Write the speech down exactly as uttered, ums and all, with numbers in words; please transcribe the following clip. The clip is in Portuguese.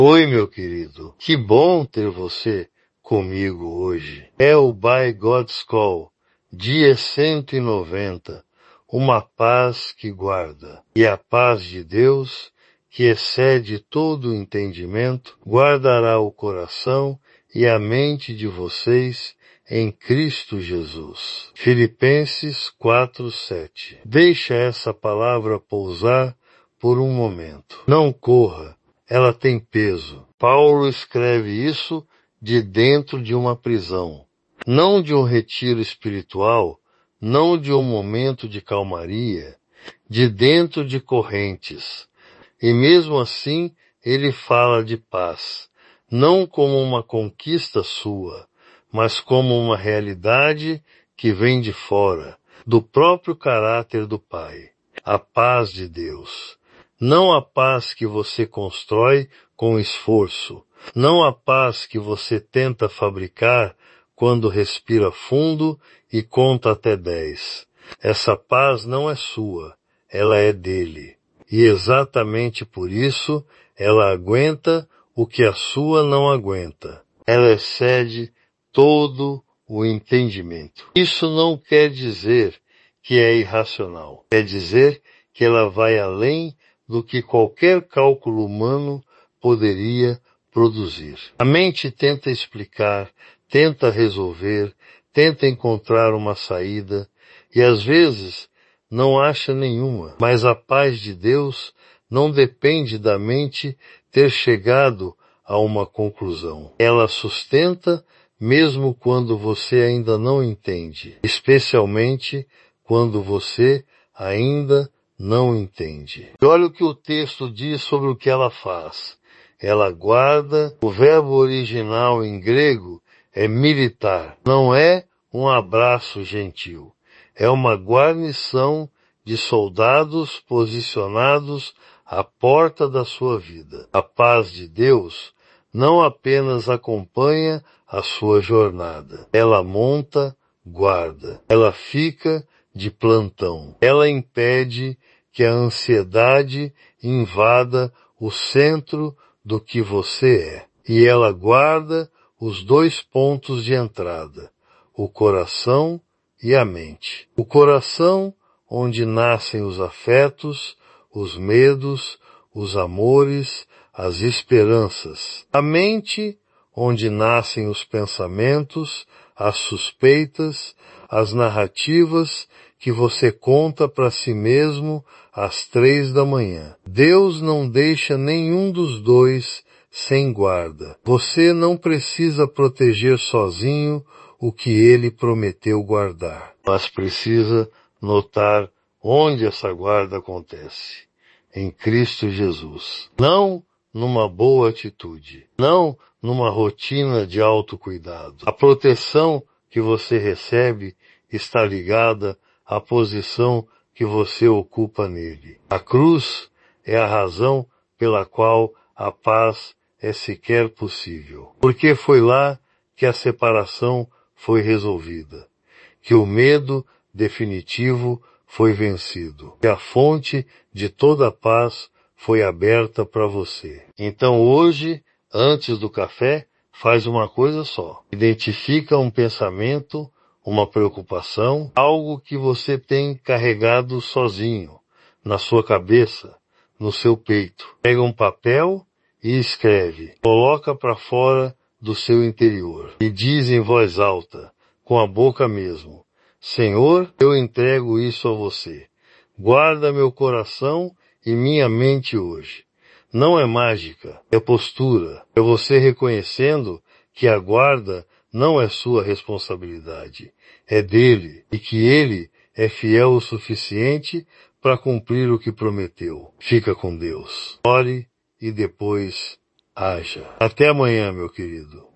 Oi, meu querido. Que bom ter você comigo hoje. É o By God's Call, dia cento e noventa. Uma paz que guarda. E a paz de Deus, que excede todo o entendimento, guardará o coração e a mente de vocês em Cristo Jesus. Filipenses quatro, sete. Deixa essa palavra pousar por um momento. Não corra, ela tem peso. Paulo escreve isso de dentro de uma prisão. Não de um retiro espiritual, não de um momento de calmaria, de dentro de correntes. E mesmo assim, ele fala de paz, não como uma conquista sua, mas como uma realidade que vem de fora, do próprio caráter do Pai. A paz de Deus. Não a paz que você constrói com esforço, não a paz que você tenta fabricar quando respira fundo e conta até dez. Essa paz não é sua, ela é dele. E exatamente por isso, ela aguenta o que a sua não aguenta. Ela excede todo o entendimento. Isso não quer dizer que é irracional. Quer dizer que ela vai além do que qualquer cálculo humano poderia produzir. A mente tenta explicar, tenta resolver, tenta encontrar uma saída e às vezes não acha nenhuma. Mas a paz de Deus não depende da mente ter chegado a uma conclusão. Ela sustenta mesmo quando você ainda não entende, especialmente quando você ainda não entende. E olha o que o texto diz sobre o que ela faz. Ela guarda, o verbo original em grego é militar, não é um abraço gentil. É uma guarnição de soldados posicionados à porta da sua vida. A paz de Deus não apenas acompanha a sua jornada. Ela monta, guarda. Ela fica de plantão. Ela impede que a ansiedade invada o centro do que você é. E ela guarda os dois pontos de entrada, o coração e a mente. O coração, onde nascem os afetos, os medos, os amores, as esperanças. A mente, onde nascem os pensamentos, as suspeitas, as narrativas que você conta para si mesmo às três da manhã. Deus não deixa nenhum dos dois sem guarda. Você não precisa proteger sozinho o que ele prometeu guardar, mas precisa notar onde essa guarda acontece. Em Cristo Jesus. Não numa boa atitude. Não numa rotina de autocuidado. A proteção que você recebe está ligada à posição que você ocupa nele. A cruz é a razão pela qual a paz é sequer possível. Porque foi lá que a separação foi resolvida, que o medo definitivo foi vencido, que a fonte de toda a paz foi aberta para você. Então hoje, antes do café, faz uma coisa só. Identifica um pensamento, uma preocupação, algo que você tem carregado sozinho, na sua cabeça, no seu peito. Pega um papel e escreve. Coloca para fora do seu interior. E diz em voz alta, com a boca mesmo, Senhor, eu entrego isso a você. Guarda meu coração e minha mente hoje. Não é mágica, é postura. É você reconhecendo que a guarda não é sua responsabilidade. É dele e que ele é fiel o suficiente para cumprir o que prometeu. Fica com Deus. Ore e depois haja. Até amanhã, meu querido.